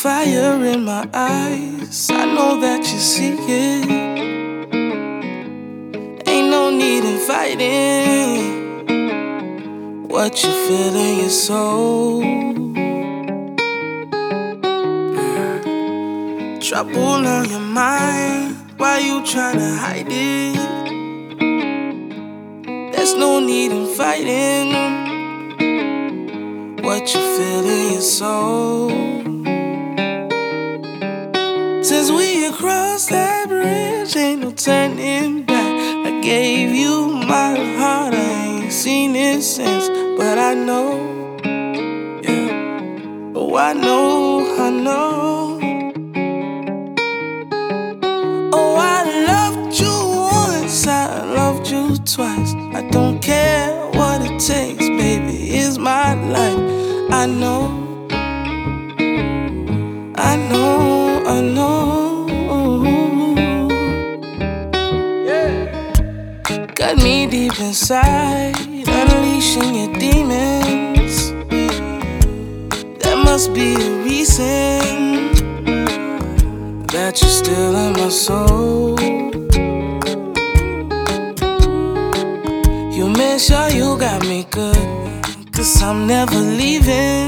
fire in my eyes, I know that you see it. Ain't no need in fighting what you feel in your soul. Trouble on your mind, why you tryna hide it? There's no need in fighting what you feel in your soul. Since we across that bridge, ain't no turning back. I gave you my heart, I ain't seen it since, but I know, yeah. Oh, I know. Oh, I loved you once, I loved you twice. I don't care what it takes, baby, it's my life. I know. Got me deep inside, unleashing your demons. There must be a reason that you're still in my soul. You make sure you got me good, 'cause I'm never leaving.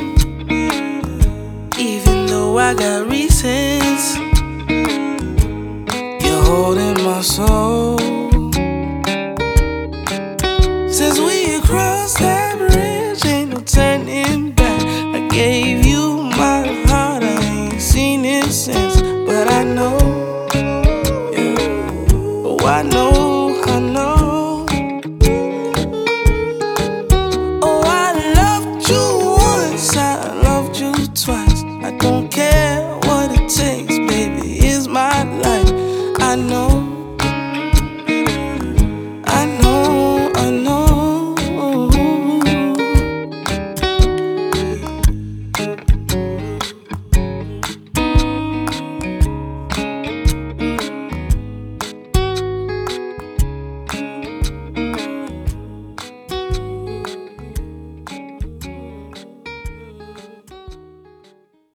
Even though I got reasons, you're holding my soul.